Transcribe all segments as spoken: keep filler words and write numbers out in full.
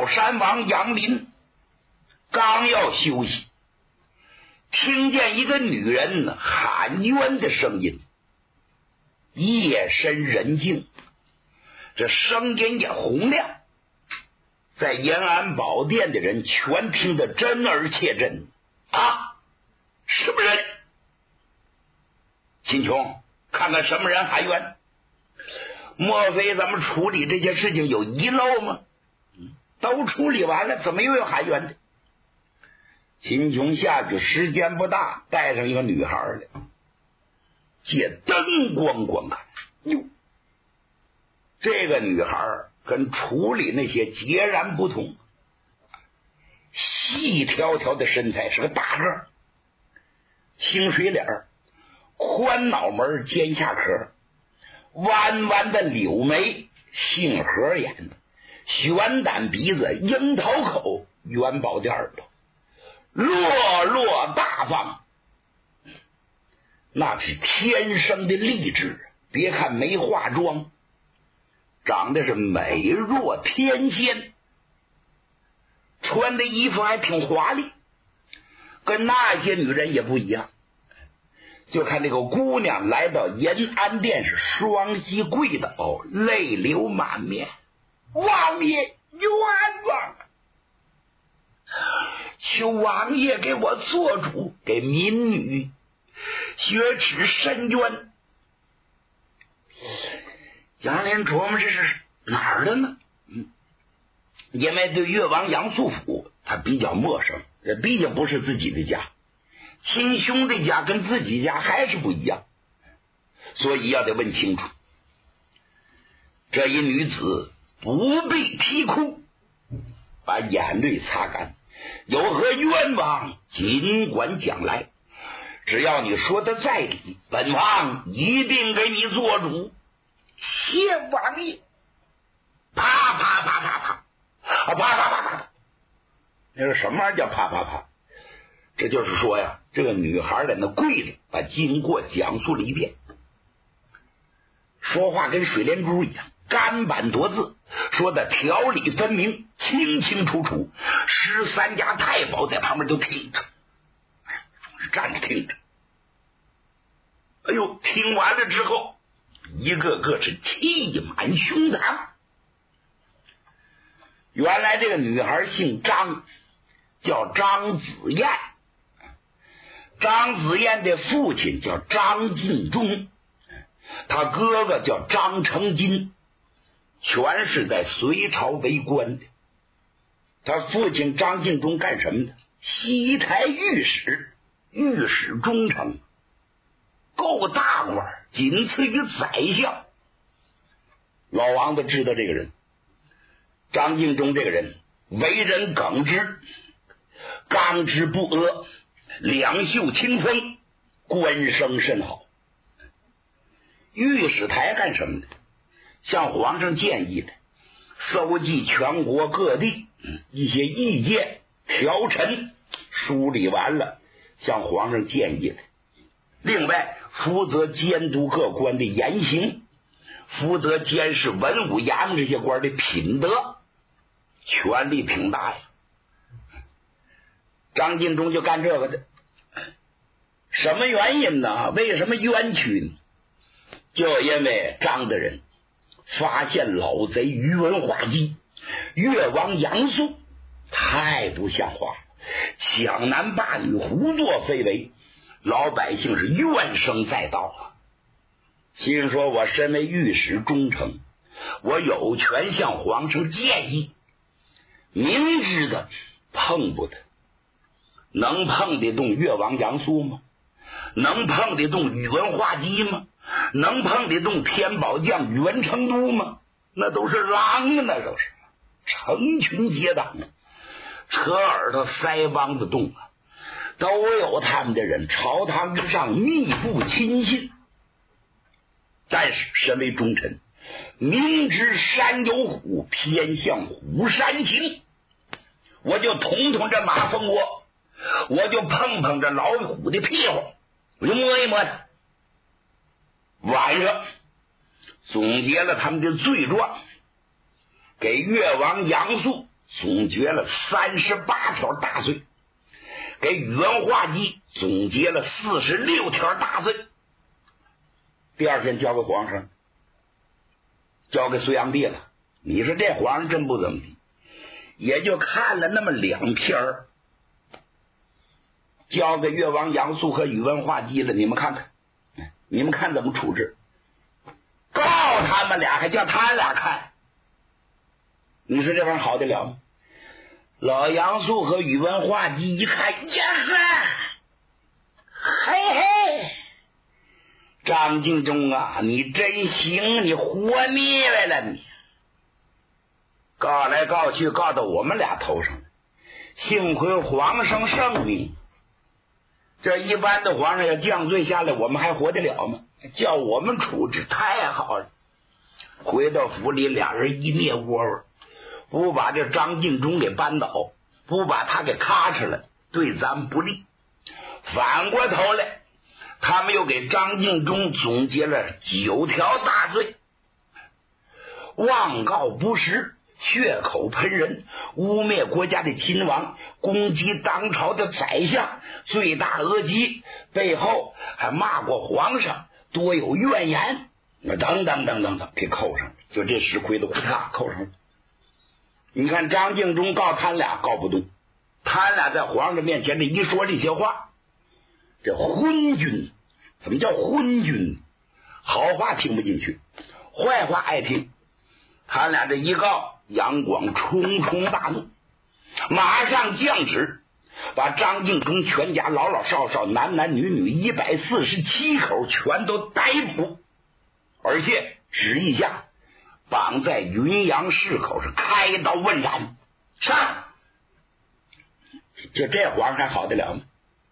小山王杨林刚要休息，听见一个女人喊冤的声音。夜深人静，这声音也洪亮，在延安宝殿的人全听得真而切真。啊，什么人？秦琼，看看什么人喊冤？莫非咱们处理这些事情有遗漏吗？都处理完了，怎么又要喊冤的？秦琼下去时间不大，带上一个女孩来，借灯光观看。哟，这个女孩跟处理那些截然不同，细条条的身材，是个大个儿，清水脸，宽脑门，尖下颏，弯弯的柳眉，杏核眼，悬胆鼻子，樱桃口，元宝的耳朵，落落大方，那是天生的丽质。别看没化妆，长得是美若天仙，穿的衣服还挺华丽，跟那些女人也不一样。就看这个姑娘来到延安殿，是双膝跪倒，泪流满面。王爷冤枉，求王爷给我做主，给民女雪耻伸冤。杨林琢磨这是哪儿的呢？嗯，因为对越王杨素府他比较陌生，这毕竟不是自己的家，亲兄弟家跟自己家还是不一样，所以要得问清楚。这一女子不必啼哭，把眼泪擦干，有何冤枉尽管讲来，只要你说的在理，本王一定给你做主。谢王爷！啪啪啪啪啪，啊啪啪啪啪！那是什么玩意儿叫啪啪啪？这就是说呀，这个女孩在那跪着，把经过讲述了一遍，说话跟水帘珠一样，干板夺字，说的条理分明，清清楚楚。十三家太保在旁边都听着，是站着听着。哎呦，听完了之后，一个个是气满胸膛。原来这个女孩姓张，叫张子燕。张子燕的父亲叫张敬忠，他哥哥叫张成金，全是在隋朝为官的。他父亲张敬忠干什么的？西台御史，御史中丞，够大官，仅次于宰相。老王子知道这个人，张敬忠这个人为人耿直，刚直不阿，两袖清风，官声甚好。御史台干什么的？向皇上建议的，搜集全国各地一些意见条陈，梳理完了向皇上建议的。另外负责监督各官的言行，负责监视文武衙门这些官的品德，权力挺大呀。张敬忠就干这个的。什么原因呢？为什么冤屈呢？就因为张的人发现老贼宇文化及、越王杨素太不像话了，抢男霸女，胡作非为，老百姓是怨声载道啊。心说我身为御史中丞，我有权向皇上建议，明知的碰不得，能碰得动越王杨素吗？能碰得动宇文化及吗？能碰得动天宝将宇文成都吗？那都是狼啊，那都是成群结党，扯耳朵腮帮子动啊，都有他们的人朝堂之上密不亲信。但是身为忠臣，明知山有虎，偏向虎山行，我就捅捅这马蜂窝，我就碰碰这老虎的屁股，我就摸一摸他。晚上总结了他们的罪状，给越王杨素总结了三十八条大罪，给宇文化及总结了四十六条大罪。第二天交给皇上，交给隋炀帝了。你说这皇上真不怎么地，也就看了那么两篇儿，交给越王杨素和宇文化及了。你们看看，你们看怎么处置？告他们俩，还叫他俩看，你说这玩意儿好得了吗？老杨素和宇文化及一看，呀哈，嘿嘿，张敬忠啊，你真行，你活灭来了你！告来告去，告到我们俩头上了。幸亏皇上圣明，这一般的皇上要降罪下来，我们还活得了吗？叫我们处置，太好了。回到府里，俩人一灭窝窝，不把这张敬忠给扳倒，不把他给咔哧了，对咱们不利。反过头来，他们又给张敬忠总结了九条大罪：妄告不实，血口喷人，污蔑国家的亲王，攻击当朝的宰相，罪大恶极，背后还骂过皇上，多有怨言，等等等等等，给扣上了。就这石盔都咔扣上了。你看张敬忠告他俩告不动，他俩在皇上面前这一说这些话，这昏君，怎么叫昏君？好话听不进去，坏话爱听。他俩这一告，杨广冲冲大怒，马上降旨把张敬忠全家老老少少男男女女一百四十七口全都逮捕，而且旨意下绑在云阳市口上开刀问斩。上！就这皇上还好得了吗？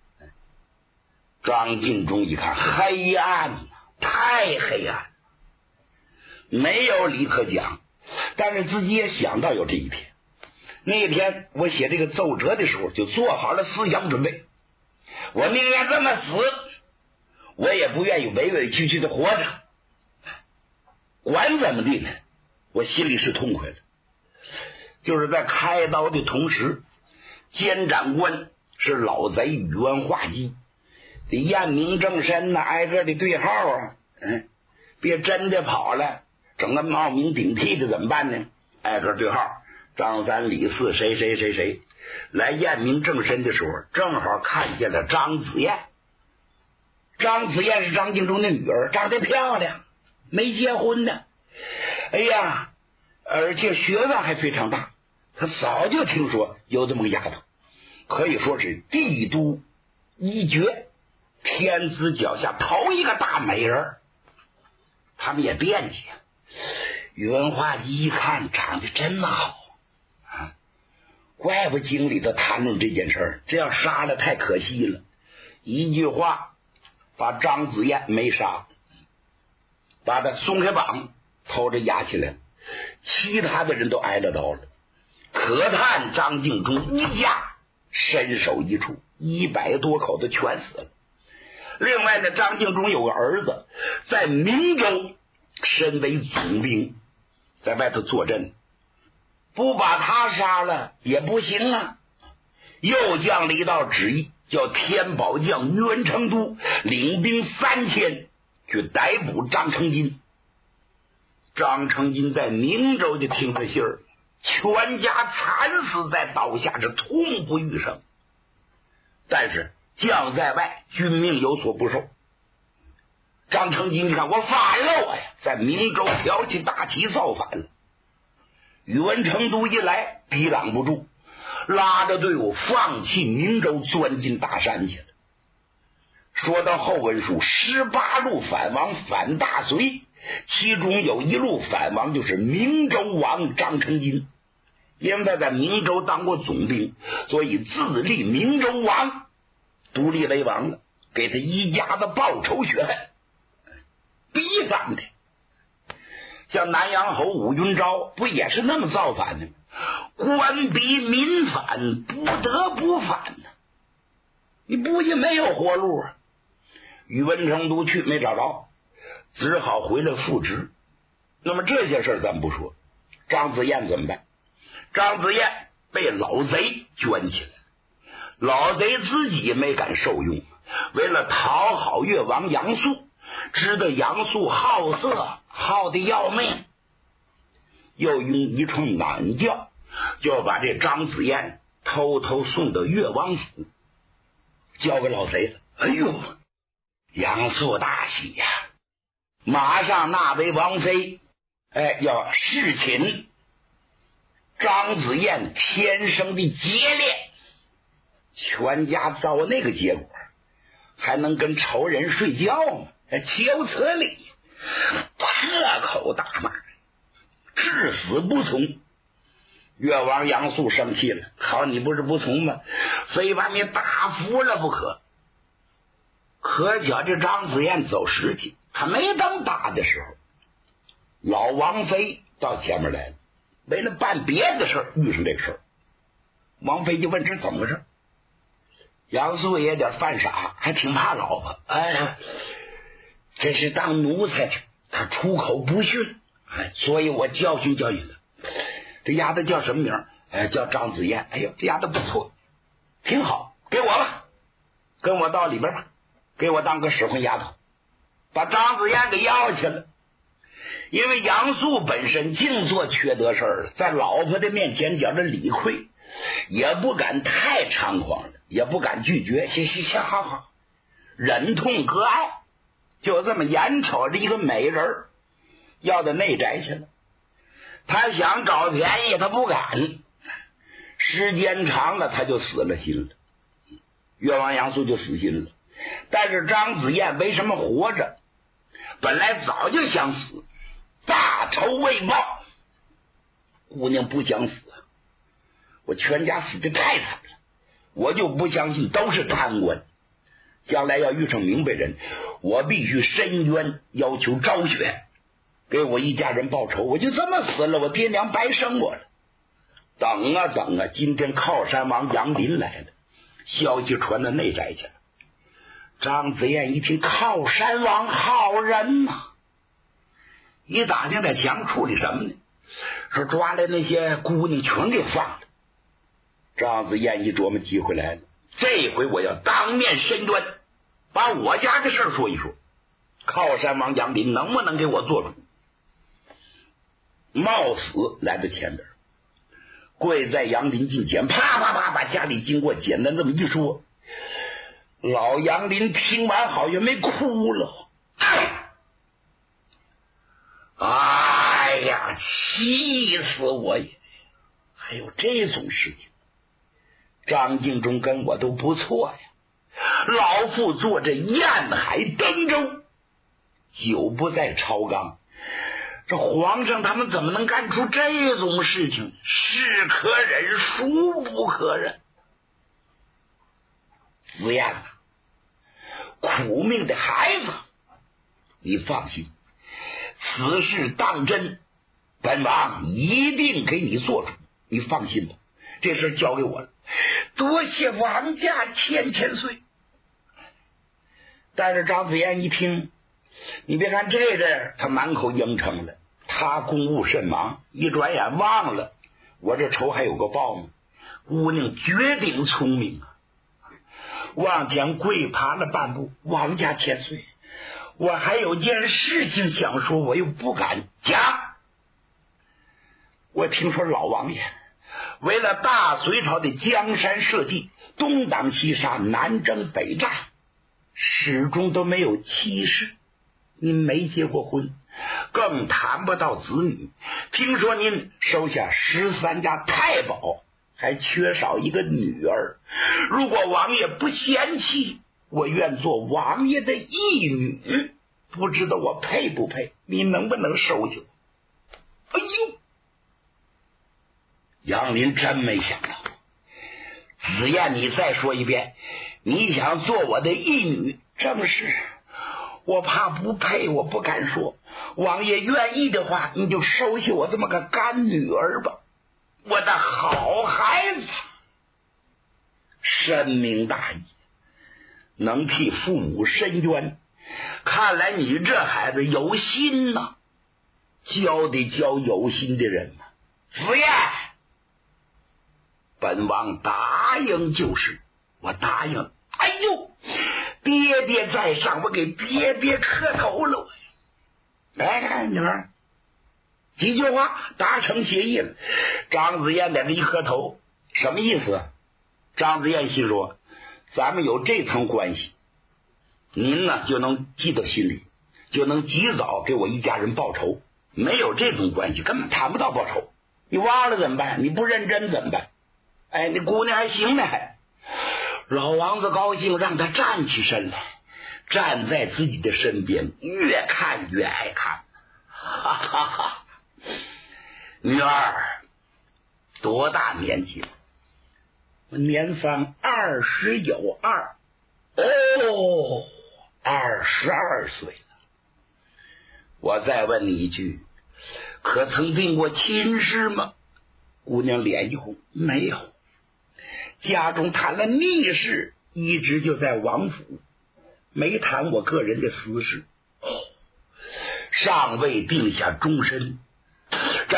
张敬忠一看，黑暗，太黑暗，没有立刻讲，但是自己也想到有这一天。那天我写这个奏折的时候，就做好了思想准备，我宁愿这么死，我也不愿意委委屈屈的活着。管怎么地呢，我心里是痛快的。就是在开刀的同时，监斩官是老贼宇文化及，得验明正身呐、啊，挨个的对号啊，嗯，别真的跑了，整个冒名顶替的怎么办呢？挨个对号，张三李四谁谁谁谁，来验明正身的时候，正好看见了张子燕。张子燕是张敬忠的女儿，长得漂亮，没结婚呢。哎呀，而且学问还非常大，他早就听说有这么个丫头，可以说是帝都一绝，天子脚下头一个大美人。他们也惦记啊。宇文化及一看长得真好啊，怪不经里头谈论这件事儿，这要杀了太可惜了。一句话把张子燕没杀，把他松开绑，偷着押起来了。其他的人都挨了刀了，可叹张敬忠一家身首异处，一百多口子全死了。另外呢，张敬忠有个儿子在明州身为总兵，在外头坐镇，不把他杀了也不行啊。又降了一道旨意，叫天宝将宇文成都领兵三千去逮捕张成金。张成金在明州就听着信儿，全家惨死在刀下，是痛不欲生。但是将在外，军命有所不受。张成金你看，我反了我呀，在明州挑起大旗造反了。宇文成都一来，抵挡不住，拉着队伍放弃明州，钻进大山去了。说到后文书，十八路反王反大隋，其中有一路反王就是明州王张成金，因为他在明州当过总兵，所以自立明州王，独立为王了，给他一家子报仇雪恨，逼反的。像南阳侯武云昭不也是那么造反的吗？官逼民反，不得不反呢、啊，你不也没有活路啊。宇文成都去没找着，只好回来复职。那么这些事儿咱不说，张子燕怎么办？张子燕被老贼卷起来。老贼自己没敢受用，为了讨好越王杨素，知道杨素好色好的要命，又用一串懒觉，就把这张子燕偷偷送到越王府，交给老贼了。哎呦，杨素大喜呀、啊，马上纳为王妃，哎，要侍寝张子燕天生的节烈，全家遭那个结果，还能跟仇人睡觉吗？岂此理！破口大骂，至死不从。越王杨素生气了，好，你不是不从吗？非把你打服了不可。可巧这张子燕走时期，他没等打的时候，老王妃到前面来了，为了办别的事儿遇上这个事儿，王妃就问这怎么回事。杨素也有点犯傻，还挺怕老婆。哎，这是当奴才的，他出口不逊，哎，所以我教训教训他。这丫头叫什么名？哎，叫张子燕。哎呦，这丫头不错，挺好，给我吧，跟我到里边吧，给我当个使唤丫头，把张子燕给要去了。因为杨素本身净做缺德事儿，在老婆的面前觉着理亏，也不敢太猖狂了，也不敢拒绝。行行行，好好，忍痛割爱，就这么眼瞅着一个美人要到内宅去了。他想找便宜，他不敢，时间长了他就死了心了，越王杨素就死心了。但是张子燕为什么活着？本来早就想死，大仇未报。姑娘不想死，我全家死得太惨了，我就不相信都是贪官，将来要遇上明白人，我必须申冤，要求昭雪给我一家人报仇。我就这么死了，我爹娘白生我了。等啊等啊，今天靠山王杨林来了，消息传到内宅去了。张子燕一听靠山王好人呐、啊，一打听在想处理什么呢？说抓来那些姑娘全给放了。张子燕一琢磨机会来了，这回我要当面申冤，把我家的事说一说，靠山王杨林能不能给我做主？冒死来到前边，跪在杨林近前，啪啪啪把家里经过简单这么一说。老杨林听完好像没哭了，哎呀，气死我也！还有这种事情，张敬忠跟我都不错呀。老夫坐着燕海登州，酒不在朝纲，这皇上他们怎么能干出这种事情？是可忍，孰不可忍？子燕啊，苦命的孩子，你放心，此事当真，本王一定给你做主，你放心吧，这事交给我了。多谢王家千千岁。但是张子燕一听，你别看这阵他满口应承了，他公务甚忙，一转眼忘了我这仇还有个报呢。姑娘绝顶聪明啊，往前跪爬了半步，王家千岁，我还有件事情想说，我又不敢讲。我听说老王爷为了大隋朝的江山社稷，东挡西杀，南征北战，始终都没有妻室。您没结过婚，更谈不到子女。听说您收下十三家太保，还缺少一个女儿。如果王爷不嫌弃，我愿做王爷的义女，不知道我配不配？你能不能收下我？哎呦，杨林真没想到。子燕，你再说一遍，你想做我的义女？正是，我怕不配，我不敢说。王爷愿意的话，你就收下我这么个干女儿吧，我的好孩子。深明大义，能替父母伸冤，看来你这孩子有心呐、啊，教得教有心的人呐、啊。子燕， 本王答应就是，我答应了。哎呦，爹爹在上，我给爹爹磕头了。哎，女儿，几句话达成协议了。张子燕在这一磕头，什么意思？张子燕心说，咱们有这层关系，您呢就能记到心里，就能及早给我一家人报仇。没有这种关系，根本谈不到报仇。你忘了怎么办？你不认真怎么办？哎，那姑娘还行呢，还老王子高兴，让她站起身来，站在自己的身边，越看越爱看。哈哈哈！女儿多大年纪了？我年方二十有二。哦，二十二岁了。我再问你一句，可曾定过亲事吗？姑娘脸一红，没有。家中谈了密事，一直就在王府，没谈我个人的私事。哦，尚未定下终身。这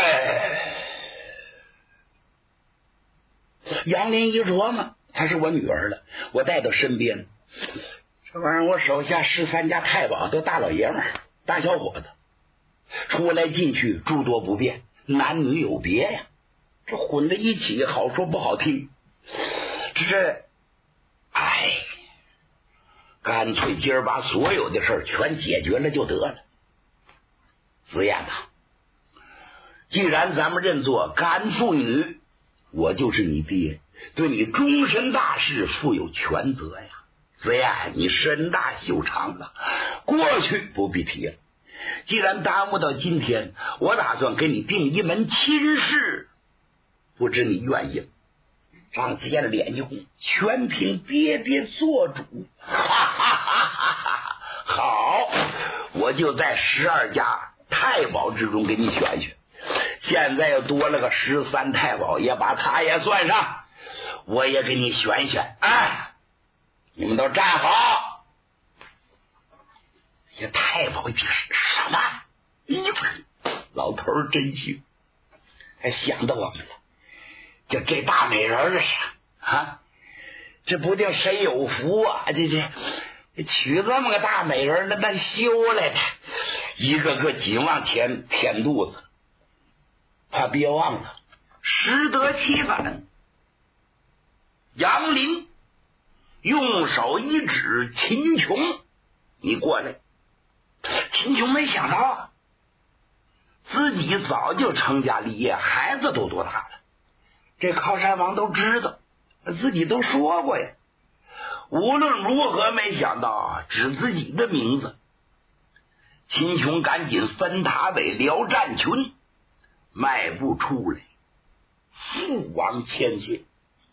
杨林一琢磨，她是我女儿了，我带到身边。这玩意儿，我手下十三家太保都大老爷们儿，大小伙子，出来进去诸多不便，男女有别呀，这混在一起，好说不好听。这是，哎，干脆今儿把所有的事儿全解决了就得了。子燕呐，既然咱们认作干父女，我就是你爹，对你终身大事负有全责呀。子燕，你身大修长了，过去不必提了。既然耽误到今天，我打算给你定一门亲事，不知你愿意吗？张子燕脸一红，全凭爹爹做主。哈哈哈哈！好，我就在十二家太保之中给你选选。现在又多了个十三太保，也把他也算上，我也给你选选。哎，你们都站好。这太保一听什么？哎，老头儿真行，还想到我们了。就这大美人儿啊，这不定谁有福啊！这这娶这么个大美人，那那修来的，一个个紧往前填肚子。可别忘了，适得其反。杨林用手一指秦琼，你过来。秦琼没想到啊，自己早就成家立业，孩子都多大了。这靠山王都知道，自己都说过呀。无论如何没想到指自己的名字。秦琼赶紧分塔尾撩战群，迈步出来，父王千岁。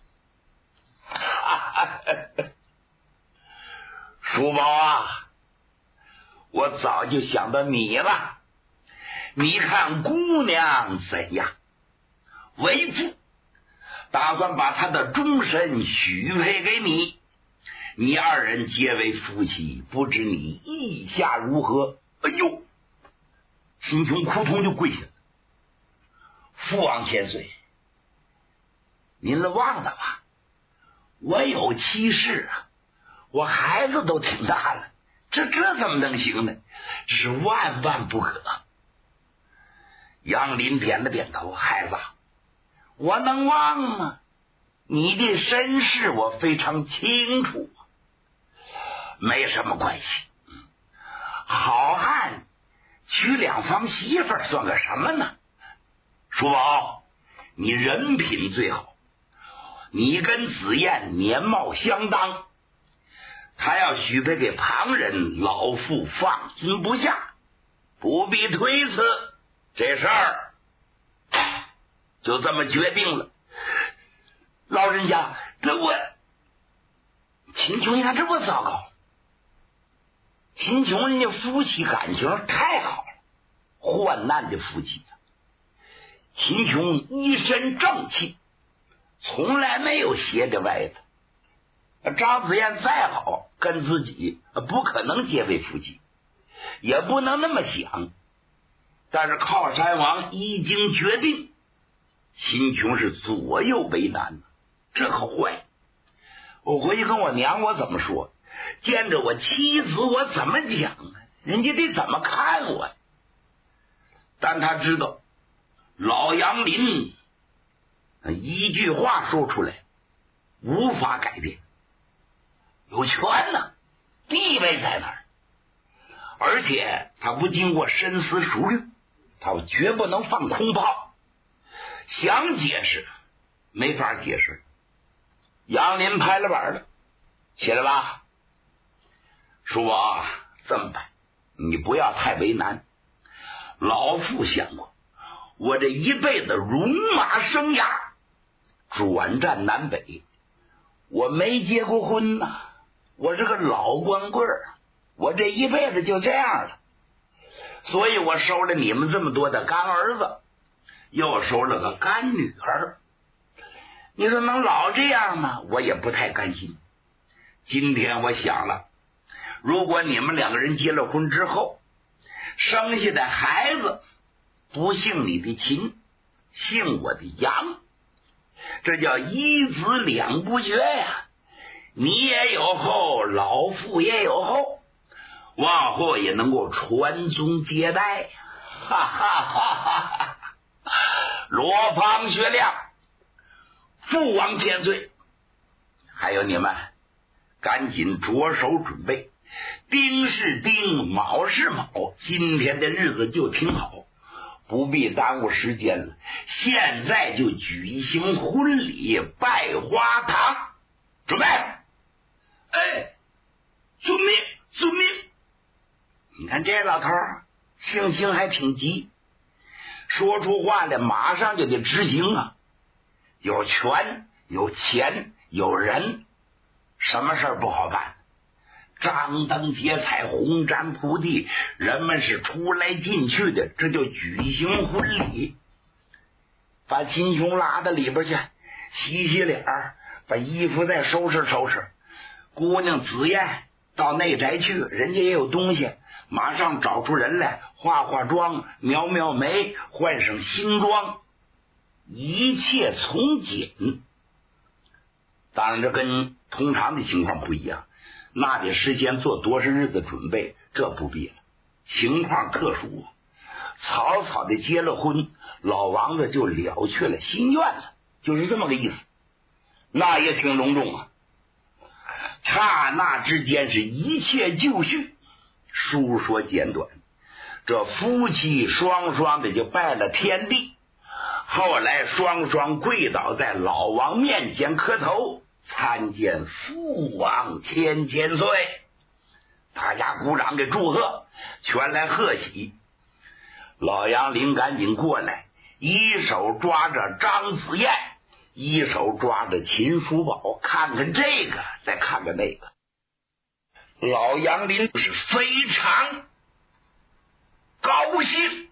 叔宝啊，我早就想到你了。你看姑娘怎样？为父打算把他的终身许配给你，你二人结为夫妻，不知你意下如何？哎呦，秦琼扑通就跪下了。父王千岁，您忘了吧？我有妻室啊，我孩子都挺大了，这这怎么能行呢？这是万万不可。杨林点了点头，孩子，我能忘吗？你的身世我非常清楚，没什么关系。好汉娶两房媳妇算个什么呢？叔宝，你人品最好，你跟子燕年貌相当，他要许配给旁人，老夫放心不下，不必推辞，这事儿就这么决定了。老人家，这我秦琼，你看这不糟糕。秦琼人家夫妻感情太好了，患难的夫妻。秦琼一身正气，从来没有斜着歪的。张子燕再好，跟自己不可能结为夫妻，也不能那么想。但是靠山王一经决定，秦琼是左右为难。 这可坏！我回去跟我娘我怎么说？见着我妻子我怎么讲啊？人家得怎么看我？但他知道老杨林一句话说出来无法改变，有权呢，地位在那儿，而且他不经过深思熟虑，他绝不能放空炮。想解释没法解释。杨林拍了板了，起来吧，叔伯，这么办，你不要太为难。老夫想过，我这一辈子戎马生涯，转战南北，我没结过婚呐、啊，我是个老光棍儿，我这一辈子就这样了。所以我收了你们这么多的干儿子，又收了个干女儿。你说能老这样吗？我也不太甘心。今天我想了，如果你们两个人结了婚之后，生下的孩子不姓你的秦，姓我的杨，这叫一子两不绝呀。你也有后，老父也有后，往后也能够传宗接代。哈哈哈哈哈！罗胖学亮，父王千岁！还有你们，赶紧着手准备，丁是丁，卯是卯，今天的日子就挺好，不必耽误时间了。现在就举行婚礼，拜花堂，准备。哎，遵命，遵命。你看这老头性情还挺急，说出话来马上就得执行啊。有权有钱有人，什么事儿不好办？张灯结彩，红毡铺地，人们是出来进去的，这就举行婚礼。把秦琼拉到里边去，洗洗脸，把衣服再收拾收拾。姑娘紫燕到内宅去，人家也有东西，马上找出人来，化化妆，描描眉，换上新装，一切从简。当然这跟通常的情况不一样，那得事先做多少日子准备，这不必了。情况特殊啊，草草的结了婚，老王子就了却了心愿了，就是这么个意思。那也挺隆重啊，刹那之间是一切就绪。书说简短，这夫妻双双的就拜了天地，后来双双跪倒在老王面前磕头，参见父王千千岁。大家鼓掌给祝贺，全来贺喜。老杨林赶紧过来，一手抓着张子燕，一手抓着秦叔宝，看看这个再看看那个。老杨林是非常高兴。